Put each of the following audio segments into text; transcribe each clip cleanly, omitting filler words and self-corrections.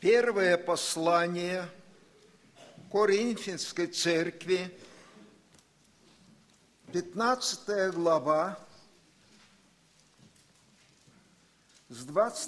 Первое послание Коринфянской церкви, 15 глава, с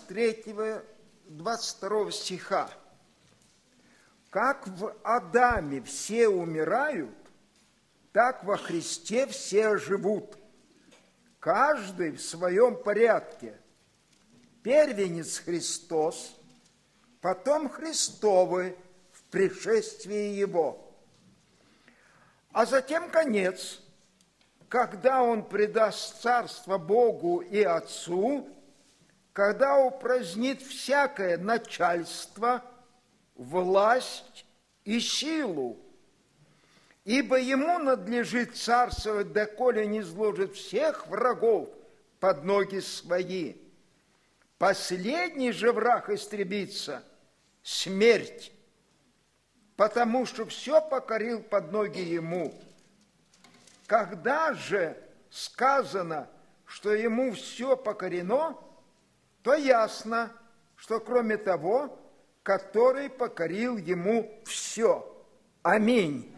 23-22 стиха. «Как в Адаме все умирают, так во Христе все живут, каждый в своем порядке. Первенец Христос, потом Христовы в пришествии Его, а затем конец, когда Он предаст царство Богу и Отцу, когда упразднит всякое начальство, власть и силу, ибо Ему надлежит царствовать, доколе не изложит всех врагов под ноги свои. Последний же враг истребится – смерть, потому что все покорил под ноги Ему. Когда же сказано, что Ему все покорено, то ясно, что кроме того, который покорил Ему все. Аминь.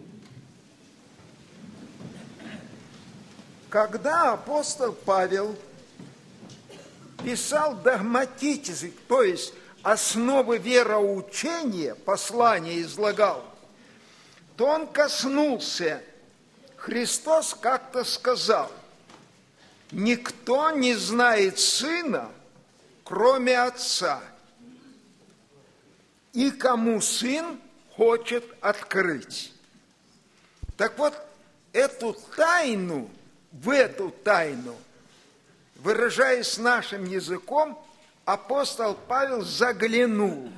Когда апостол Павел писал догматически, то есть основы вероучения, послание излагал, то он коснулся, Христос как-то сказал: «Никто не знает Сына, кроме Отца, и кому Сын хочет открыть». Так вот, в эту тайну, выражаясь нашим языком, апостол Павел заглянул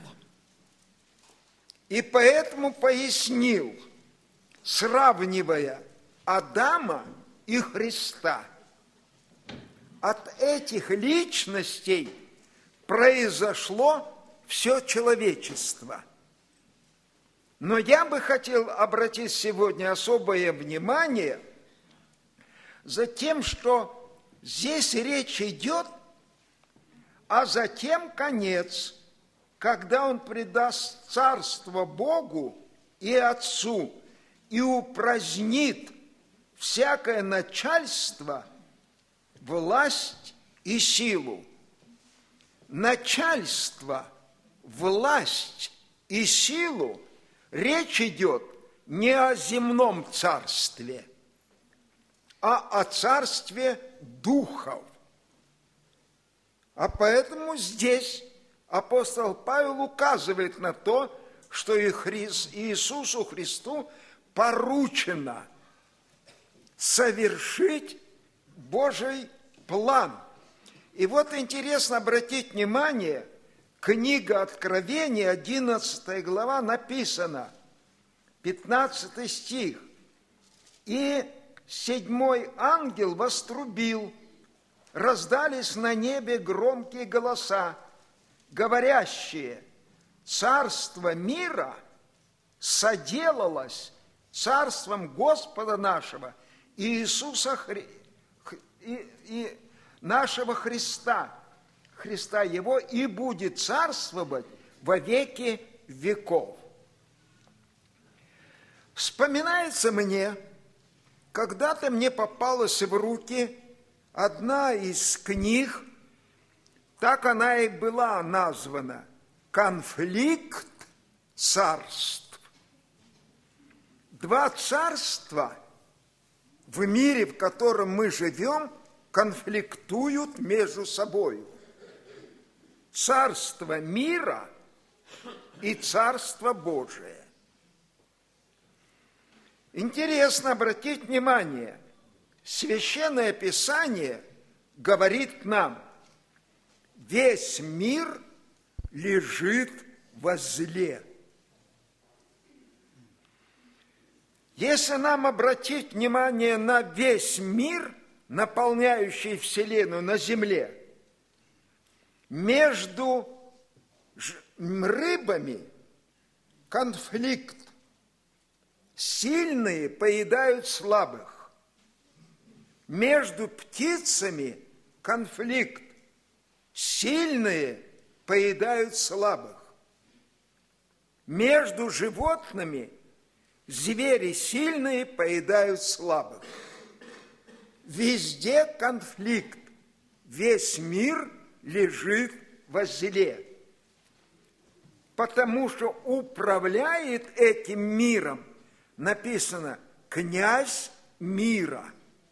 и поэтому пояснил, сравнивая Адама и Христа. От этих личностей произошло все человечество. Но я бы хотел обратить сегодня особое внимание за тем, что здесь речь идет, а затем конец, когда Он предаст царство Богу и Отцу и упразднит всякое начальство, власть и силу. Начальство, власть и силу речь идет не о земном царстве, а о царстве духов. А поэтому здесь апостол Павел указывает на то, что Иисусу Христу поручено совершить Божий план. И вот интересно обратить внимание, книга Откровения, 11 глава, написано, 15 стих. «И седьмой ангел вострубил, раздались на небе громкие голоса, говорящие: царство мира соделалось царством Господа нашего Иисуса и нашего Христа Его, и будет царствовать во веки веков». Вспоминается мне, когда-то мне попалась в руки одна из книг, так она и была названа «Конфликт царств». Два царства в мире, в котором мы живем, конфликтуют между собой. Царство мира и Царство Божие. Интересно обратить внимание, Священное Писание говорит нам: весь мир лежит во зле. Если нам обратить внимание на весь мир, наполняющий Вселенную на земле, между рыбами конфликт. Сильные поедают слабых. Между птицами конфликт. Сильные поедают слабых. Между животными звери сильные поедают слабых. Везде конфликт, весь мир лежит во зле, потому что управляет этим миром, написано, князь мира.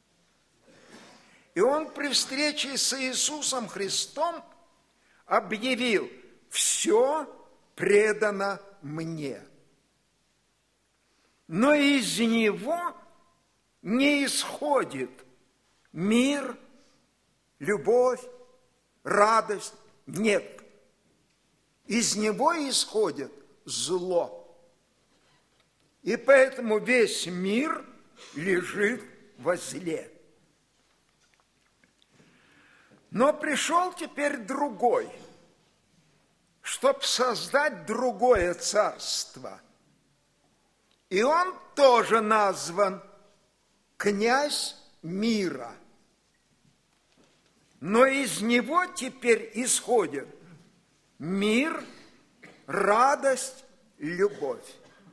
И он при встрече с Иисусом Христом объявил, все предано мне. Но из него не исходит мир, любовь, радость. Нет. Из него исходит зло. И поэтому весь мир лежит во зле. Но пришел теперь другой, чтобы создать другое царство. И он тоже назван князь мира. Но из него теперь исходит мир, радость, любовь.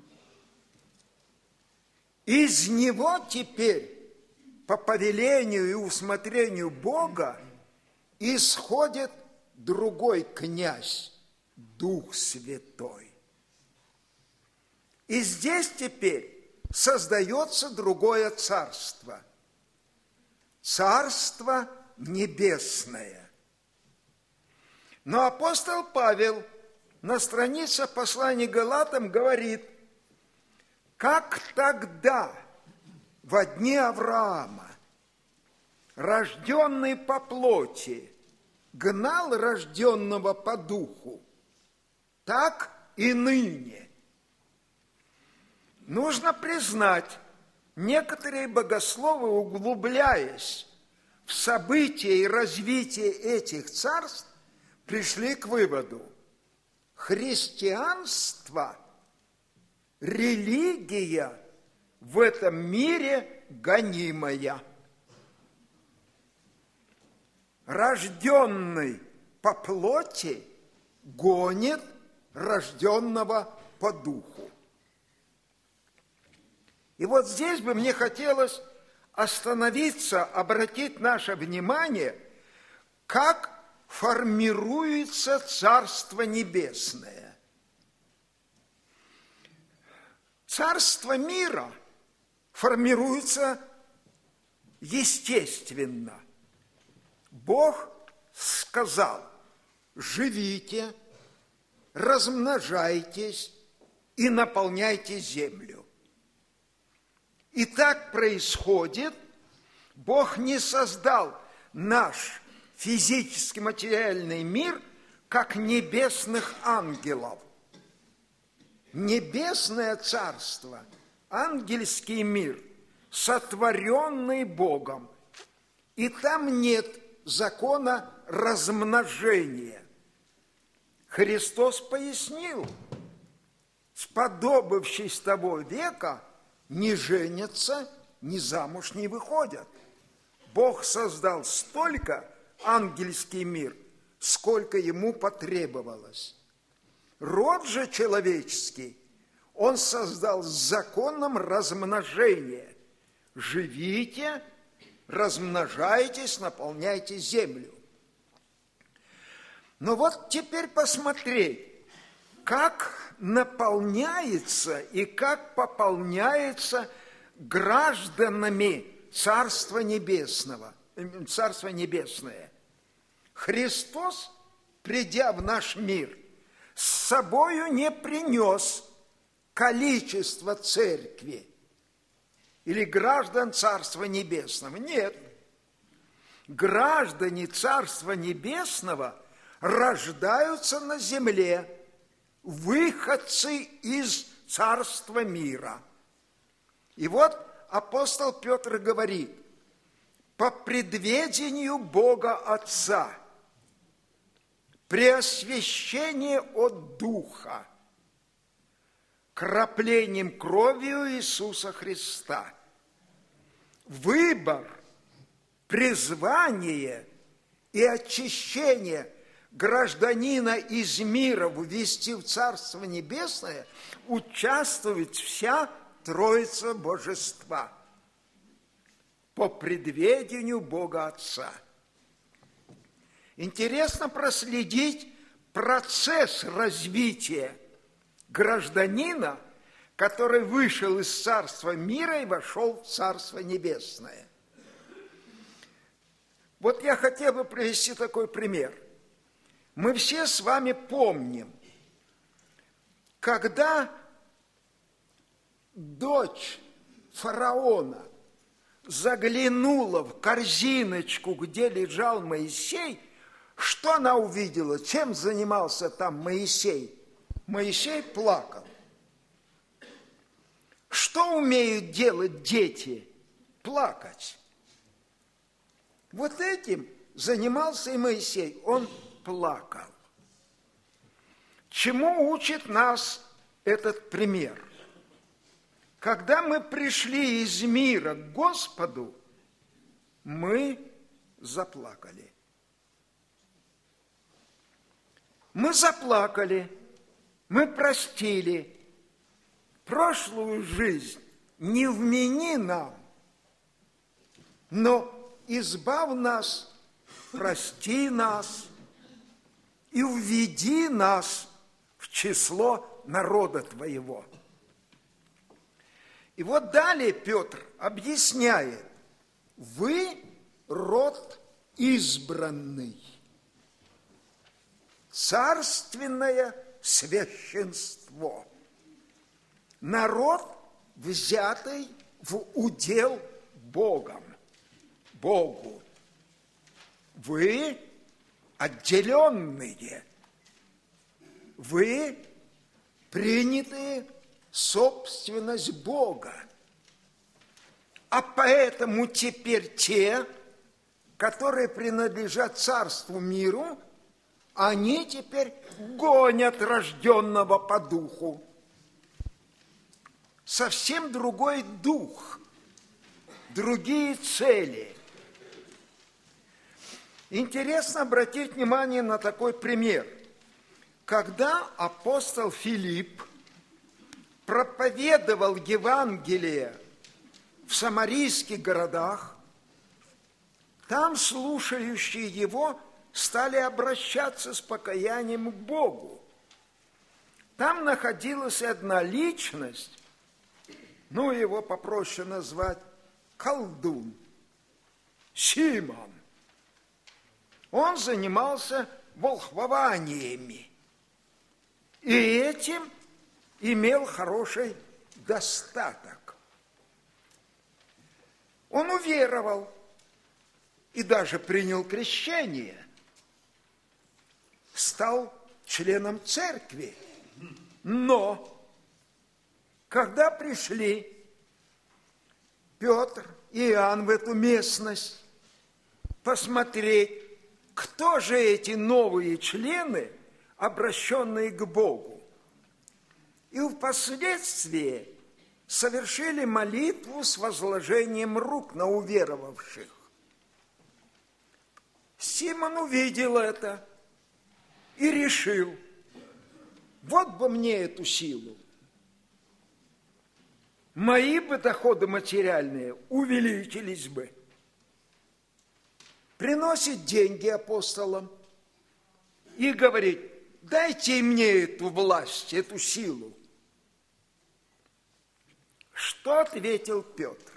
Из него теперь, по повелению и усмотрению Бога, исходит другой князь, Дух Святой. И здесь теперь создается другое царство. Царство небесное. Но апостол Павел на странице послания Галатам говорит, как тогда, во дни Авраама, рожденный по плоти, гнал рожденного по духу, так и ныне. Нужно признать, некоторые богословы, углубляясь в события и развитие этих царств, пришли к выводу: христианство, религия в этом мире гонимая. Рожденный по плоти гонит рожденного по духу. И вот здесь бы мне хотелось остановиться, обратить наше внимание, как формируется Царство Небесное. Царство мира формируется естественно. Бог сказал: живите, размножайтесь и наполняйте землю. И так происходит. Бог не создал наш физический материальный мир как небесных ангелов. Небесное царство, ангельский мир, сотворенный Богом. И там нет закона размножения. Христос пояснил: сподобившись того века, не женятся, ни замуж не выходят. Бог создал столько ангельский мир, сколько ему потребовалось. Род же человеческий он создал с законом размножения. Живите, размножайтесь, наполняйте землю. Но вот теперь посмотреть, как наполняется и как пополняется гражданами Царства Небесного, Царство Небесное. Христос, придя в наш мир, с собою не принес количество церкви или граждан Царства Небесного. Нет. Граждане Царства Небесного рождаются на земле, выходцы из царства мира. И вот апостол Петр говорит: по предведению Бога Отца, преосвящение от Духа, краплением кровью Иисуса Христа, выбор, призвание и очищение гражданина из мира ввести в Царство Небесное, участвует вся Троица Божества по предведению Бога Отца. Интересно проследить процесс развития гражданина, который вышел из Царства мира и вошел в Царство Небесное. Вот я хотел бы привести такой пример. Мы все с вами помним, когда дочь фараона заглянула в корзиночку, где лежал Моисей, что она увидела? Чем занимался там Моисей? Моисей плакал. Что умеют делать дети? Плакать. Вот этим занимался и Моисей. Он плакал. Чему учит нас этот пример? Когда мы пришли из мира к Господу, мы заплакали. Мы заплакали, мы простили. Прошлую жизнь не вмени нам, но избавь нас, прости нас и введи нас в число народа Твоего. И вот далее Петр объясняет: вы род избранный, царственное священство, народ, взятый в удел Богом, Богу. Вы отделенные, вы принятые собственность Бога. А поэтому теперь те, которые принадлежат царству миру, они теперь гонят рожденного по духу. Совсем другой дух, другие цели. Интересно обратить внимание на такой пример. Когда апостол Филипп проповедовал Евангелие в самарийских городах, там слушающие его стали обращаться с покаянием к Богу. Там находилась одна личность, его попроще назвать колдун, Симон. Он занимался волхвованиями, и этим имел хороший достаток. Он уверовал и даже принял крещение, стал членом церкви. Но когда пришли Петр и Иоанн в эту местность посмотреть, кто же эти новые члены, обращенные к Богу, и впоследствии совершили молитву с возложением рук на уверовавших. Симон увидел это и решил: вот бы мне эту силу. Мои бы доходы материальные увеличились бы. Приносит деньги апостолам и говорит: дайте мне эту власть, эту силу. Что ответил Петр?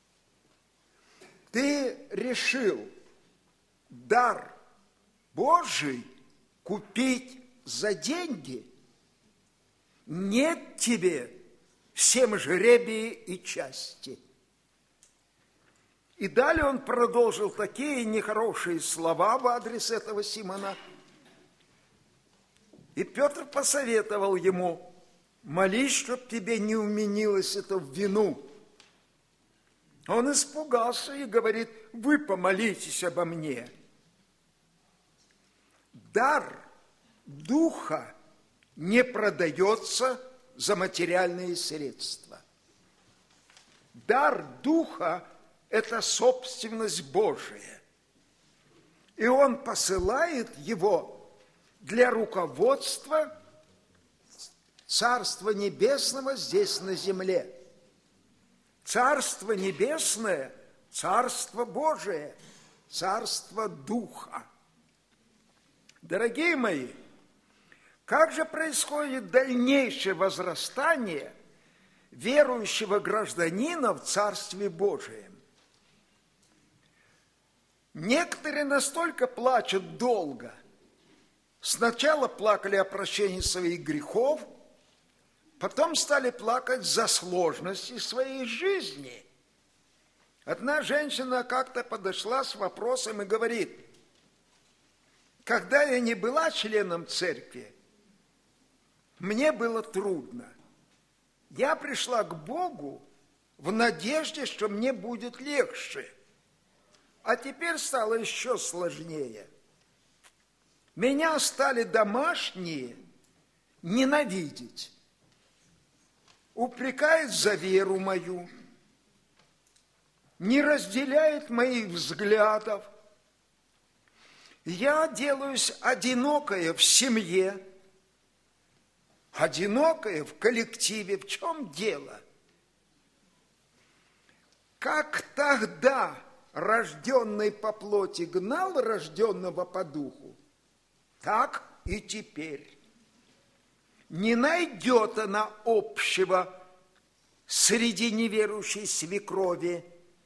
Ты решил дар Божий купить за деньги? Нет тебе всем жребии и части. И далее он продолжил такие нехорошие слова в адрес этого Симона. И Петр посоветовал ему: молись, чтоб тебе не вменилось это в вину. Он испугался и говорит: вы помолитесь обо мне. Дар Духа не продается за материальные средства. Дар Духа – это собственность Божия. И Он посылает его для руководства Царства Небесного здесь на земле. Царство Небесное – Царство Божие, Царство Духа. Дорогие мои, как же происходит дальнейшее возрастание верующего гражданина в Царстве Божием? Некоторые настолько плачут долго. Сначала плакали о прощении своих грехов, потом стали плакать за сложности своей жизни. Одна женщина как-то подошла с вопросом и говорит: когда я не была членом церкви, мне было трудно. Я пришла к Богу в надежде, что мне будет легче. А теперь стало еще сложнее. Меня стали домашние ненавидеть, упрекают за веру мою, не разделяют моих взглядов. Я делаюсь одинокая в семье, одинокая в коллективе. В чем дело? Как тогда рожденный по плоти гнал рожденного по духу, так и теперь. Не найдет она общего среди неверующей свекрови,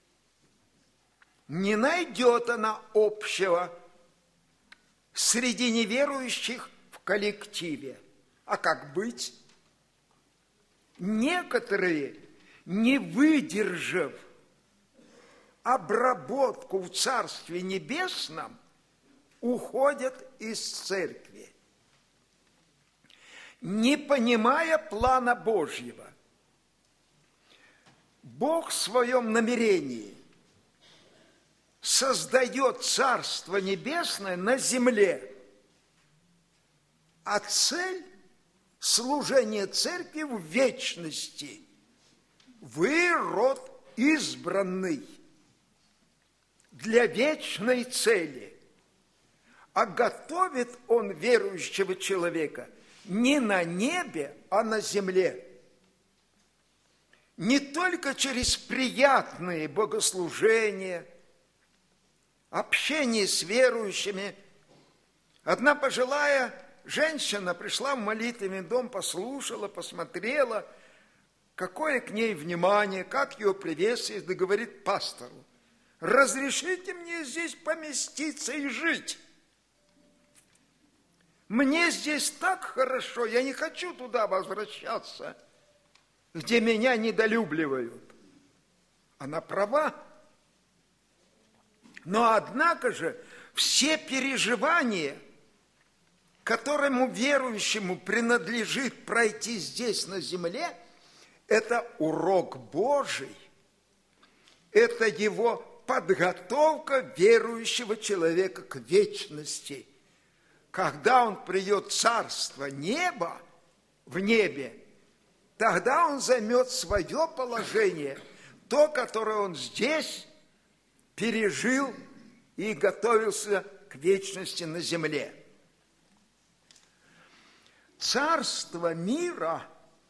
не найдет она общего среди неверующих в коллективе. А как быть? Некоторые, не выдержав обработку в Царстве Небесном, уходят из церкви, не понимая плана Божьего. Бог в своем намерении создает Царство Небесное на земле, а цель – служение церкви в вечности. Вы род избранный для вечной цели. А готовит он верующего человека не на небе, а на земле. Не только через приятные богослужения, общение с верующими. Одна пожилая женщина пришла в молитвенный дом, послушала, посмотрела, какое к ней внимание, как ее приветствует, и говорит пастору: разрешите мне здесь поместиться и жить. Мне здесь так хорошо, я не хочу туда возвращаться, где меня недолюбливают. Она права. Но однако же все переживания, которому верующему принадлежит пройти здесь на земле, это урок Божий, это его подготовка верующего человека к вечности. Когда он придет в Царство неба, в небе, тогда он займет свое положение, то, которое он здесь пережил и готовился к вечности на земле. Царство мира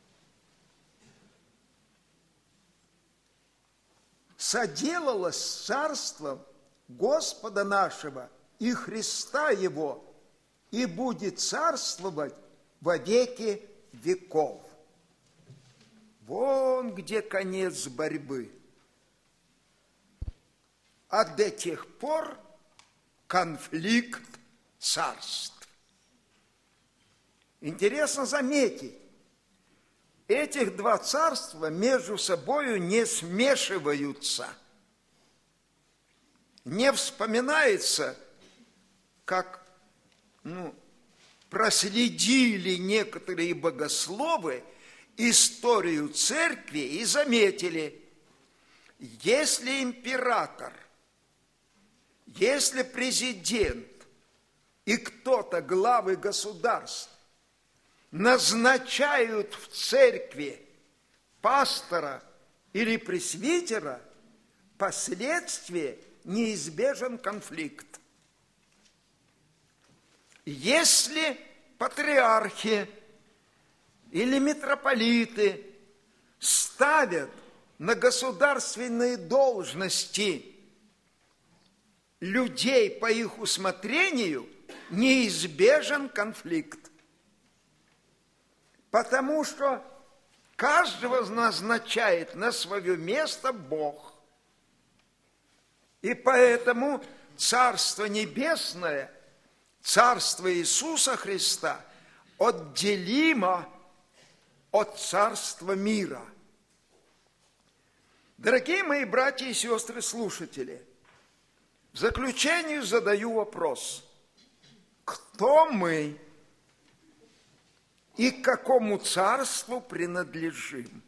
соделалось с царством Господа нашего и Христа Его, и будет царствовать во веки веков. Вон где конец борьбы. А до тех пор конфликт царств. Интересно заметить, этих два царства между собою не смешиваются. Не вспоминается, как проследили некоторые богословы историю церкви и заметили, если император, если президент и кто-то, главы государств, назначают в церкви пастора или пресвитера, впоследствии неизбежен конфликт. Если патриархи или митрополиты ставят на государственные должности людей по их усмотрению, неизбежен конфликт. Потому что каждого назначает на свое место Бог. И поэтому Царство Небесное, Царство Иисуса Христа отделимо от Царства мира. Дорогие мои братья и сестры слушатели, в заключение задаю вопрос: кто мы и к какому царству принадлежим?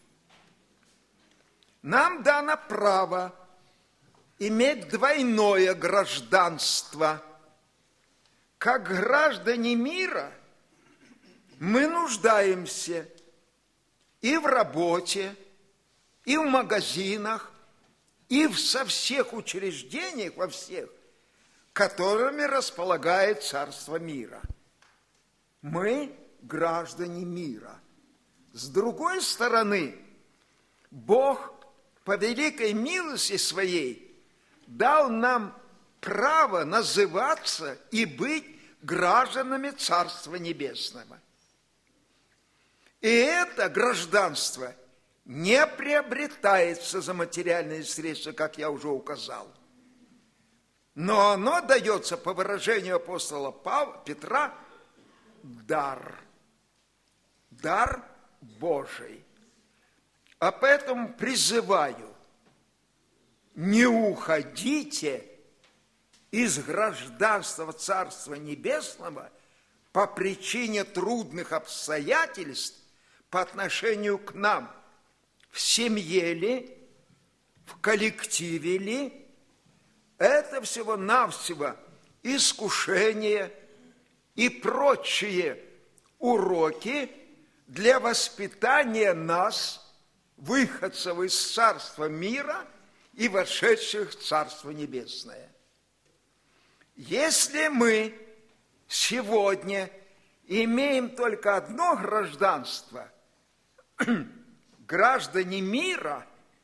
Нам дано право иметь двойное гражданство. Как граждане мира мы нуждаемся и в работе, и в магазинах, и со всех учреждениях, во всех, которыми располагает Царство мира. Мы граждане мира. С другой стороны, Бог по великой милости своей дал нам право называться и быть гражданами Царства Небесного. И это гражданство не приобретается за материальные средства, как я уже указал. Но оно дается, по выражению апостола Петра, дар. Дар Божий. А поэтому призываю: не уходите из гражданства Царства Небесного по причине трудных обстоятельств по отношению к нам, в семье ли, в коллективе ли. Это всего-навсего искушение и прочие уроки для воспитания нас, выходцев из Царства мира и вошедших в Царство Небесное. Если мы сегодня имеем только одно гражданство, граждане мира,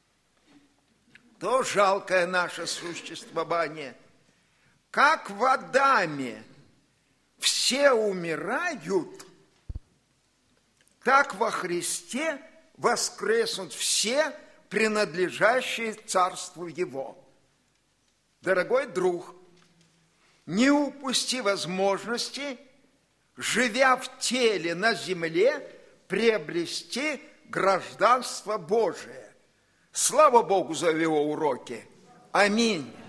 то жалкое наше существование. Как в Адаме все умирают, так во Христе воскреснут все, принадлежащие Царству Его. Дорогой друг, не упусти возможности, живя в теле на земле, приобрести гражданство Божие. Слава Богу за его уроки. Аминь.